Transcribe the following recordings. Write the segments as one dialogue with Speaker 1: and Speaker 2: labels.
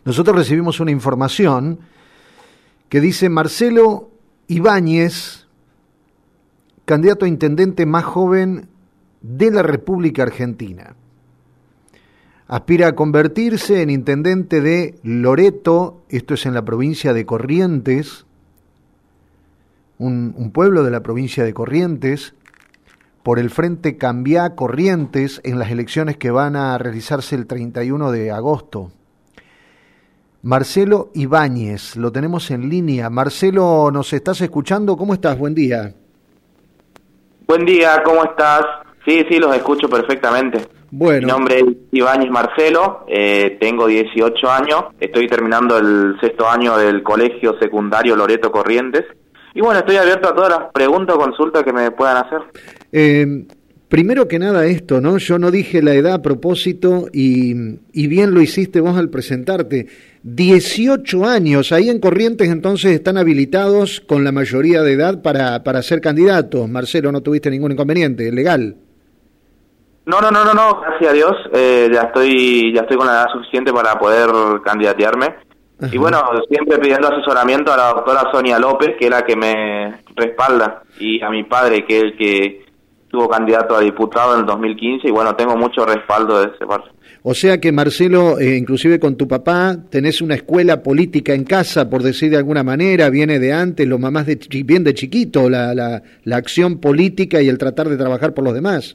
Speaker 1: nosotros recibimos una información que dice Marcelo Ibáñez, candidato a intendente más joven de la República Argentina. Aspira a convertirse en intendente de Loreto, esto es en la provincia de Corrientes, un pueblo de la provincia de Corrientes, por el Frente Cambiá Corrientes en las elecciones que van a realizarse el 31 de agosto. Marcelo Ibáñez, lo tenemos en línea. Marcelo, ¿nos estás escuchando? ¿Cómo estás? Buen día.
Speaker 2: Buen día, ¿cómo estás? Sí, los escucho perfectamente.
Speaker 1: Bueno.
Speaker 2: Mi nombre es Ibáñez Marcelo, tengo 18 años, estoy terminando el 6º año del Colegio Secundario Loreto Corrientes. Y bueno, estoy abierto a todas las preguntas o consultas que me puedan hacer.
Speaker 1: Primero que nada esto, ¿no? Yo no dije la edad a propósito y bien lo hiciste vos al presentarte. 18 años, ahí en Corrientes entonces están habilitados con la mayoría de edad para ser candidatos. Marcelo, no tuviste ningún inconveniente, legal.
Speaker 2: No, gracias a Dios, ya estoy con la edad suficiente para poder candidatearme. Ajá. Y bueno, siempre pidiendo asesoramiento a la doctora Sonia López, que es la que me respalda, y a mi padre, que es el que estuvo candidato a diputado en el 2015, y bueno, tengo mucho respaldo de ese parte.
Speaker 1: O sea que, Marcelo, inclusive con tu papá, tenés una escuela política en casa, por decir de alguna manera, viene de antes, los mamás bien de chiquito, la acción política y el tratar de trabajar por los demás.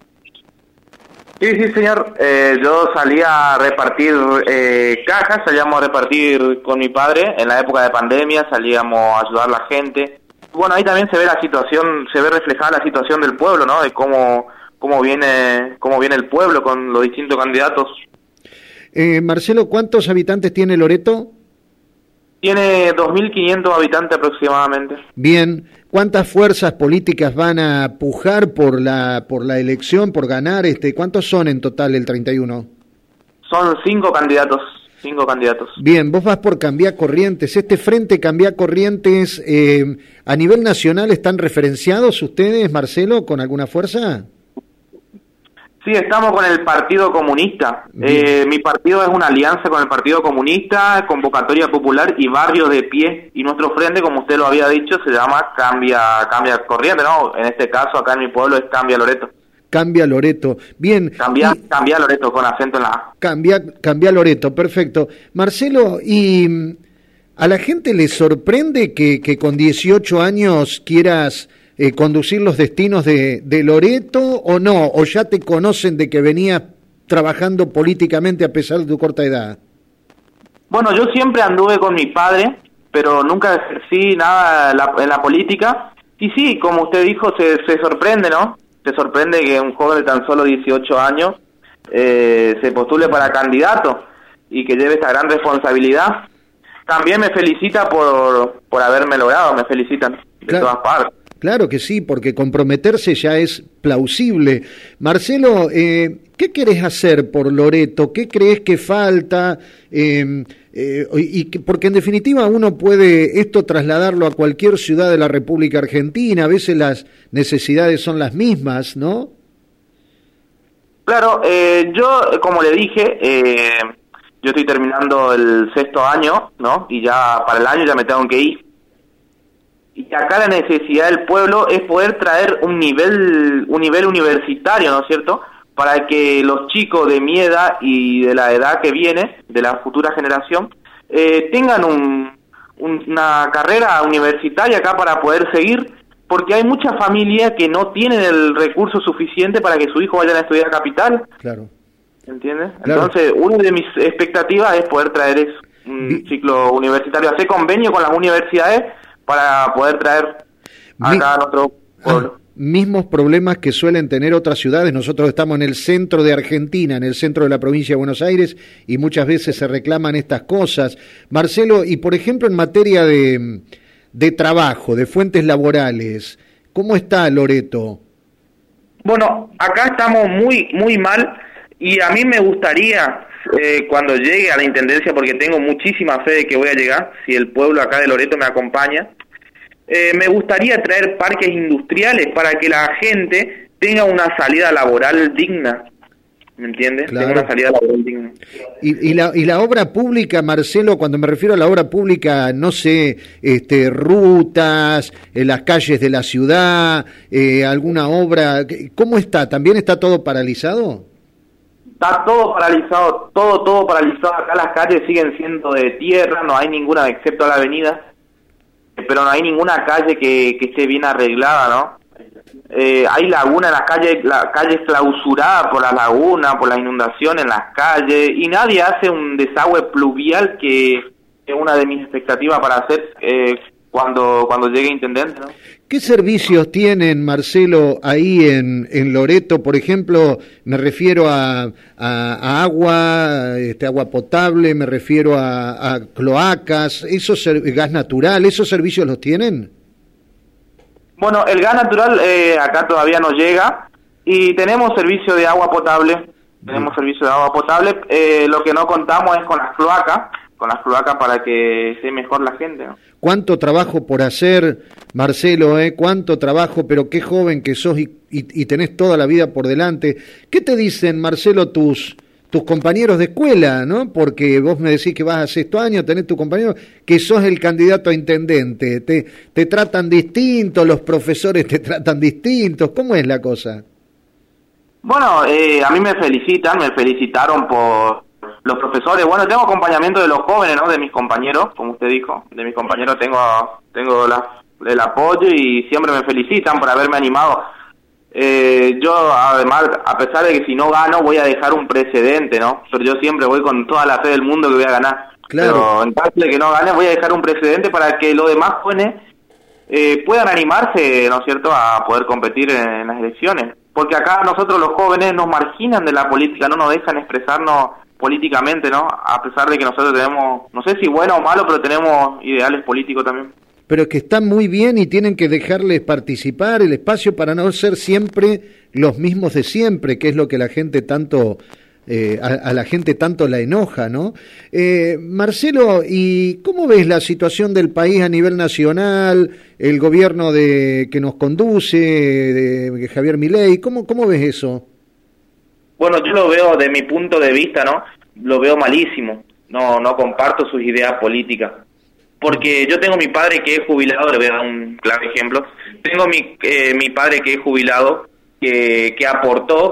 Speaker 2: Sí, señor. Yo salía a repartir cajas, salíamos a repartir con mi padre en la época de pandemia, salíamos a ayudar a la gente. Bueno, ahí también se ve la situación, se ve reflejada la situación del pueblo, ¿no? De cómo viene el pueblo con los distintos candidatos.
Speaker 1: Marcelo, ¿cuántos habitantes tiene Loreto?
Speaker 2: Tiene 2.500 habitantes aproximadamente.
Speaker 1: Bien, ¿cuántas fuerzas políticas van a pujar por la elección, por ganar? ¿Cuántos son en total el 31?
Speaker 2: Son 5 candidatos. 5 candidatos.
Speaker 1: Bien, vos vas por Cambiá Corrientes. ¿Este Frente Cambiá Corrientes a nivel nacional están referenciados ustedes, Marcelo, con alguna fuerza?
Speaker 2: Sí, estamos con el Partido Comunista. Mi partido es una alianza con el Partido Comunista, Convocatoria Popular y Barrio de Pie. Y nuestro frente, como usted lo había dicho, se llama Cambia Corriente, ¿no? En este caso, acá en mi pueblo, es Cambia Loreto.
Speaker 1: Cambia Loreto. Bien.
Speaker 2: Cambia Loreto con acento en la A.
Speaker 1: Cambia Loreto, perfecto. Marcelo, ¿y a la gente le sorprende que con 18 años quieras conducir los destinos de Loreto o no? ¿O ya te conocen de que venías trabajando políticamente a pesar de tu corta edad?
Speaker 2: Bueno, yo siempre anduve con mi padre, pero nunca ejercí nada en la política. Y sí, como usted dijo, se sorprende, ¿no? Se sorprende que un joven de tan solo 18 años se postule para candidato y que lleve esta gran responsabilidad. También me felicita por haberme logrado, me felicitan de todas partes.
Speaker 1: Claro que sí, porque comprometerse ya es plausible. Marcelo, ¿qué querés hacer por Loreto? ¿Qué crees que falta? Porque en definitiva uno puede esto trasladarlo a cualquier ciudad de la República Argentina, a veces las necesidades son las mismas, ¿no?
Speaker 2: Claro, yo, como le dije, yo estoy terminando el 6º año, ¿no? Y ya para el año ya me tengo que ir. Y acá la necesidad del pueblo es poder traer un nivel universitario, ¿no es cierto?, para que los chicos de mi edad y de la edad que viene, de la futura generación, tengan una carrera universitaria acá para poder seguir, porque hay muchas familias que no tienen el recurso suficiente para que su hijo vaya a estudiar a Capital. Claro. ¿Entiendes? Claro. Entonces, una de mis expectativas es poder traer eso, un ciclo universitario, hacer convenio con las universidades para poder traer acá a nuestro pueblo.
Speaker 1: Mismos problemas que suelen tener otras ciudades. Nosotros estamos en el centro de Argentina, en el centro de la provincia de Buenos Aires, y muchas veces se reclaman estas cosas. Marcelo, y por ejemplo en materia de trabajo, de fuentes laborales, ¿cómo está Loreto?
Speaker 2: Bueno, acá estamos muy mal, y a mí me gustaría, cuando llegue a la intendencia, porque tengo muchísima fe de que voy a llegar, si el pueblo acá de Loreto me acompaña, me gustaría traer parques industriales para que la gente tenga una salida laboral digna. ¿me entiendes?
Speaker 1: Claro.
Speaker 2: Tengo una salida laboral digna.
Speaker 1: Y la obra pública, Marcelo, cuando me refiero a la obra pública, no sé, rutas, las calles de la ciudad, alguna obra, ¿cómo está? ¿También está todo paralizado?
Speaker 2: Está todo paralizado, todo paralizado. Acá las calles siguen siendo de tierra, no hay ninguna, excepto la avenida, pero no hay ninguna calle que esté bien arreglada, ¿no? Hay laguna en las calles, la calle es clausurada por la laguna, por la inundación en las calles, y nadie hace un desagüe pluvial, que es una de mis expectativas para hacer cuando llegue intendente, ¿no?
Speaker 1: ¿Qué servicios tienen, Marcelo, ahí en Loreto? Por ejemplo, me refiero a agua, agua potable, me refiero a cloacas, gas natural, ¿esos servicios los tienen?
Speaker 2: Bueno, el gas natural acá todavía no llega, y tenemos servicio de agua potable, lo que no contamos es con las cloacas para que esté mejor la gente, ¿no?
Speaker 1: Cuánto trabajo por hacer, Marcelo, cuánto trabajo, pero qué joven que sos y tenés toda la vida por delante. ¿Qué te dicen, Marcelo, tus compañeros de escuela, ¿no? Porque vos me decís que vas a sexto año, tenés tu compañero, que sos el candidato a intendente, te tratan distinto, los profesores te tratan distintos, ¿cómo es la cosa?
Speaker 2: Bueno, a mí me felicitaron por los profesores. Bueno, tengo acompañamiento de los jóvenes, ¿no? De mis compañeros, como usted dijo, de mis compañeros tengo el apoyo, y siempre me felicitan por haberme animado. Yo, además, a pesar de que si no gano, voy a dejar un precedente, ¿no? Pero yo siempre voy con toda la fe del mundo que voy a ganar.
Speaker 1: Claro.
Speaker 2: Pero en caso de que no gane, voy a dejar un precedente para que los demás jóvenes puedan animarse, ¿no es cierto?, a poder competir en las elecciones. Porque acá nosotros los jóvenes nos marginan de la política, no nos dejan expresarnos políticamente, ¿no? A pesar de que nosotros tenemos, no sé si bueno o malo, pero tenemos ideales políticos también.
Speaker 1: Pero es que están muy bien y tienen que dejarles participar, el espacio, para no ser siempre los mismos de siempre, que es lo que la gente tanto, a la gente tanto la enoja, ¿no? Marcelo, ¿y cómo ves la situación del país a nivel nacional, el gobierno que nos conduce, de Javier Milei? ¿Cómo ves eso?
Speaker 2: Bueno, yo lo veo de mi punto de vista, ¿no? Lo veo malísimo. No comparto sus ideas políticas. Porque yo tengo mi padre que es jubilado, le voy a dar un claro ejemplo. Tengo mi padre que es jubilado, que aportó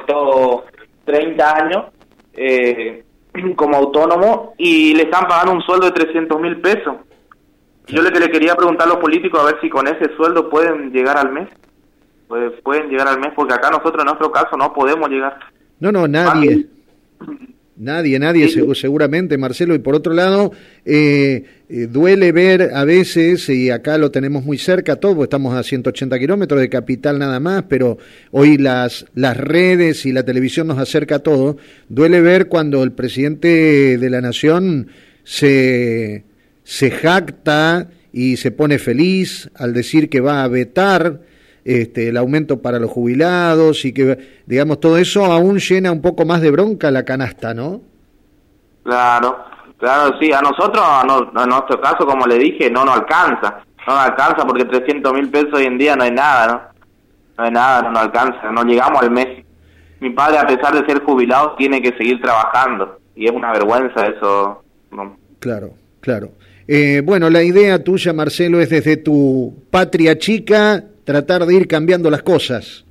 Speaker 2: 30 años como autónomo, y le están pagando un sueldo de 300.000 pesos. Yo le quería preguntar a los políticos a ver si con ese sueldo pueden llegar al mes. Pueden llegar al mes, porque acá nosotros en nuestro caso no podemos llegar.
Speaker 1: No, nadie. Nadie, sí. Seguramente, Marcelo. Y por otro lado, duele ver a veces, y acá lo tenemos muy cerca todos, estamos a 180 kilómetros de Capital nada más, pero hoy las redes y la televisión nos acerca a todo. Duele ver cuando el presidente de la Nación se jacta y se pone feliz al decir que va a vetar el aumento para los jubilados, y que, digamos, todo eso aún llena un poco más de bronca la canasta, ¿no? Claro, sí, a nosotros, en nuestro caso, como le dije, no nos alcanza, porque 300.000 pesos hoy en día no hay nada, ¿no? No hay nada, no nos alcanza, no llegamos al mes. Mi padre, a pesar de ser jubilado, tiene que seguir trabajando, y es una vergüenza eso, ¿no? Claro. Bueno, la idea tuya, Marcelo, es desde tu patria chica tratar de ir cambiando las cosas.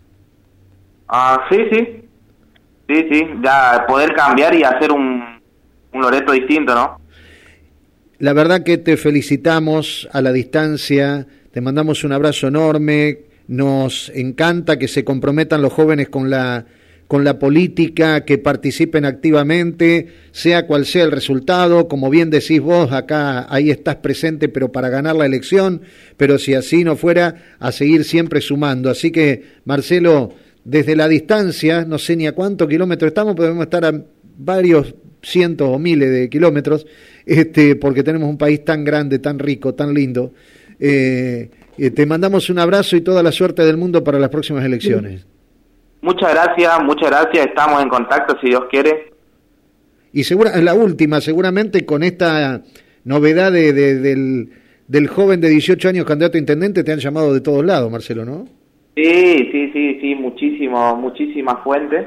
Speaker 2: Sí, ya poder cambiar y hacer un Loreto distinto, ¿no?
Speaker 1: La verdad que te felicitamos a la distancia, te mandamos un abrazo enorme, nos encanta que se comprometan los jóvenes con la política, que participen activamente, sea cual sea el resultado. Como bien decís vos, acá ahí estás presente, pero para ganar la elección, pero si así no fuera, a seguir siempre sumando. Así que, Marcelo, desde la distancia, no sé ni a cuántos kilómetros estamos, podemos estar a varios cientos o miles de kilómetros, porque tenemos un país tan grande, tan rico, tan lindo. Te mandamos un abrazo y toda la suerte del mundo para las próximas elecciones.
Speaker 2: Muchas gracias, estamos en contacto si Dios quiere.
Speaker 1: Y la última, seguramente con esta novedad del joven de 18 años candidato a intendente, te han llamado de todos lados, Marcelo, ¿no?
Speaker 2: Sí, muchísimas fuentes.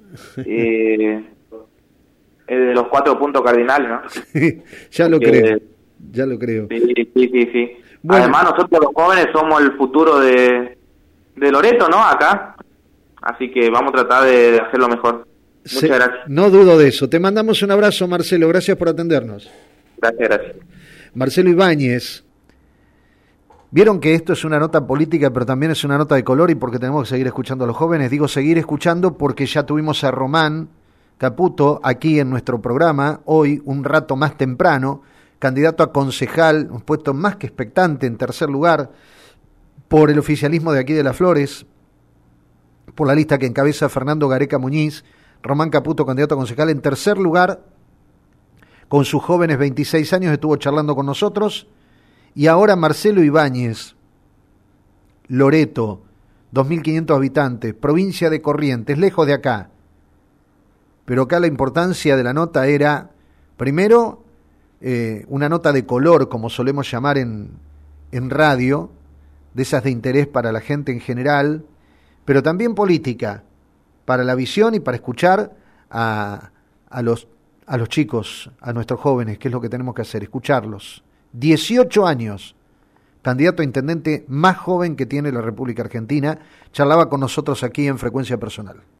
Speaker 2: De los 4 puntos cardinales, ¿no?
Speaker 1: Ya lo creo, ya lo creo.
Speaker 2: Sí.
Speaker 1: Bueno.
Speaker 2: Además, nosotros los jóvenes somos el futuro de Loreto, ¿no? Acá. Así que vamos a tratar de hacerlo mejor. Muchas gracias.
Speaker 1: No dudo de eso. Te mandamos un abrazo, Marcelo. Gracias por atendernos.
Speaker 2: Gracias.
Speaker 1: Marcelo Ibáñez. Vieron que esto es una nota política, pero también es una nota de color, y porque tenemos que seguir escuchando a los jóvenes. Digo seguir escuchando porque ya tuvimos a Román Caputo aquí en nuestro programa, hoy un rato más temprano, candidato a concejal, un puesto más que expectante, en tercer lugar, por el oficialismo de aquí de Las Flores, por la lista que encabeza Fernando Gareca Muñiz. Román Caputo, candidato a concejal, en tercer lugar, con sus jóvenes 26 años, estuvo charlando con nosotros. Y ahora Marcelo Ibáñez, Loreto, 2.500 habitantes, provincia de Corrientes, lejos de acá. Pero acá la importancia de la nota era, primero, una nota de color, como solemos llamar en radio, de esas de interés para la gente en general, pero también política, para la visión y para escuchar a los chicos, a nuestros jóvenes, que es lo que tenemos que hacer, escucharlos. 18 años, candidato a intendente más joven que tiene la República Argentina, charlaba con nosotros aquí en Frecuencia Personal.